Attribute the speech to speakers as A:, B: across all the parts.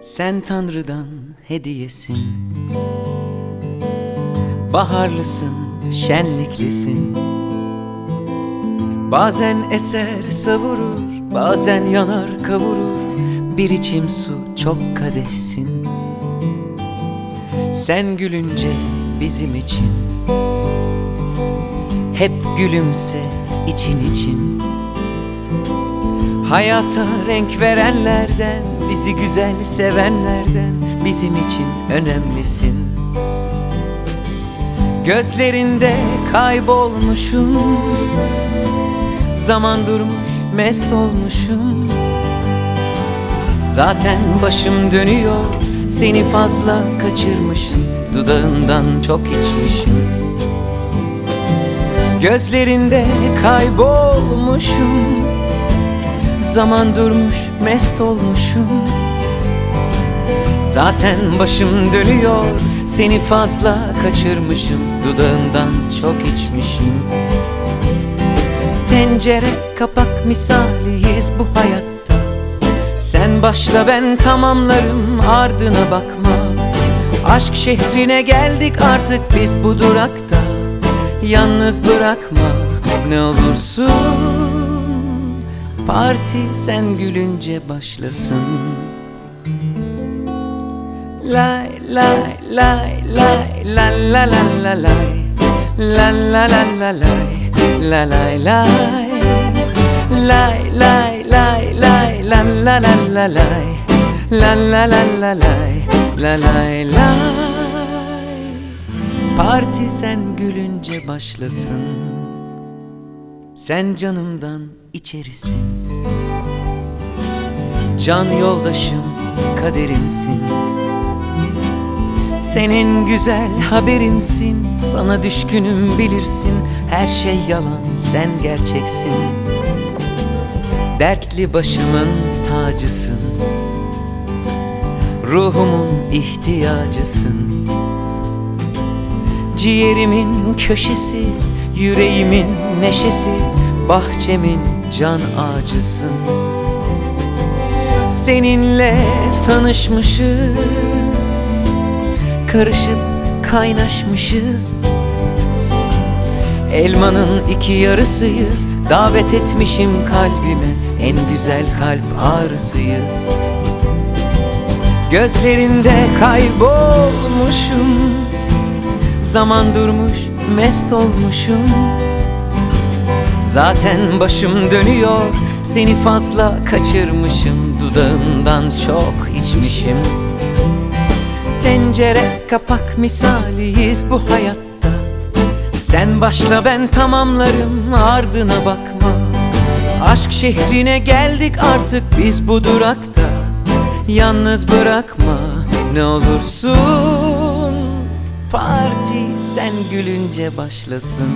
A: Sen Tanrı'dan hediyesin. Baharlısın, şenliklisin. Bazen eser savurur, bazen yanar kavurur. Bir içim su çok kadehsin. Sen gülünce bizim için hep gülümse için için. Hayata renk verenlerden, bizi güzel sevenlerden, bizim için önemlisin. Gözlerinde kaybolmuşum, zaman durmuş mest olmuşum. Zaten başım dönüyor, seni fazla kaçırmışım, dudağından çok içmişim. Gözlerinde kaybolmuşum, zaman durmuş mest olmuşum. Zaten başım dönüyor, seni fazla kaçırmışım, dudağından çok içmişim. Tencere kapak misaliyiz bu hayatta. Sen başla ben tamamlarım, ardına bakma. Aşk şehrine geldik artık biz bu durakta. Yalnız bırakma ne olursun. Parti sen gülünce başlasın. Lay lay lay lay la la la la lay, la la la la lay, la lay lay, lay lay lay lay la la la la lay, la la la la lay, la lay lay. Parti sen gülünce başlasın. Sen canımdan içerisin. Can yoldaşım, kaderimsin. Senin güzel haberimsin. Sana düşkünüm bilirsin. Her şey yalan, sen gerçeksin. Dertli başımın tacısın. Ruhumun ihtiyacısın. Ciğerimin köşesi, yüreğimin neşesi, bahçemin can ağacısın. Seninle tanışmışız, karışıp kaynaşmışız. Elmanın iki yarısıyız, davet etmişim kalbime, en güzel kalp ağrısıyız. Gözlerinde kaybolmuşum, zaman durmuş mest olmuşum. Zaten başım dönüyor, seni fazla kaçırmışım, dudağından çok içmişim. Tencere kapak misaliyiz bu hayatta. Sen başla ben tamamlarım, ardına bakma. Aşk şehrine geldik artık biz bu durakta. Yalnız bırakma ne olursun. Parti sen gülünce başlasın.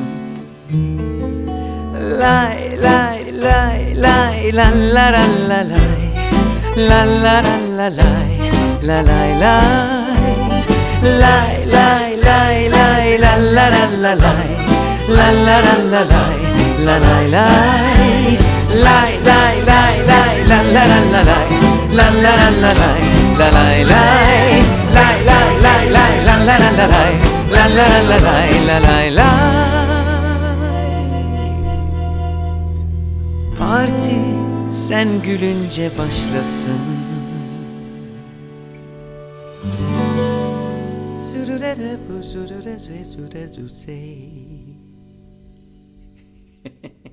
A: Lay lay lay lay la la la la lay, la la la la lay, la lay lay, lay lay lay lay la la la la lay, la la la la lay, la lay lay, lay lay lay lay la la la la lay, la la la la lay, la lay lay, lay lay lay lay la la la la lay, la la la la lay, la lay lay. Parti sen gülünce başlasın. Sürürere bu sürüre sürüre sürüre